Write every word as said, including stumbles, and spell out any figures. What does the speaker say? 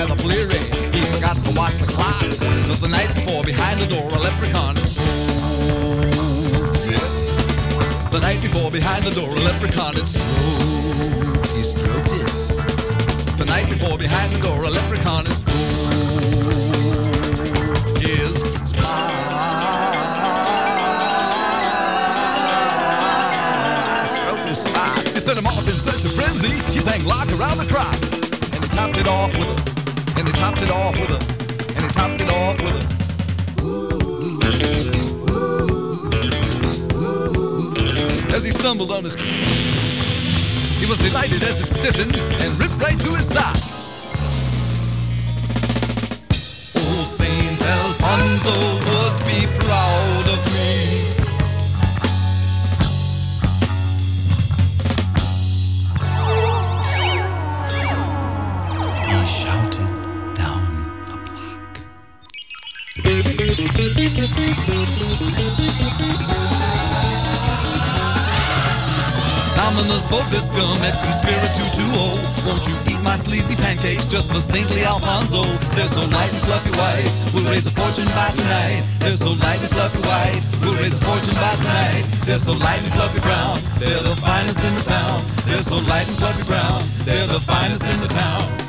kind of bleary. He forgot to watch the clock. Cause the night before, behind the door, a leprechaun is yeah. The night before, behind the door, a leprechaun is stroked. He stroked it. The night before, behind the door, a leprechaun is stroked. His spine. Stroked his spine. It set him off in such a frenzy. He sang lock around the crowd. And he topped it off with a. And he topped it off with a. And he topped it off with a. As he stumbled on his, he was delighted as it stiffened and ripped right through his side. Oh, Saint Alfonso would be proud of me. He shouted down the block. Dominus vobiscum et cum spiritu tuo. Won't you eat my sleazy pancakes just for saintly Alfonso? They're so light and fluffy white, we'll raise a fortune by tonight. They're so light and fluffy white, we'll raise a fortune by tonight. They're so light and fluffy brown, they're the finest in the town. They're so light and fluffy brown, they're the finest in the town.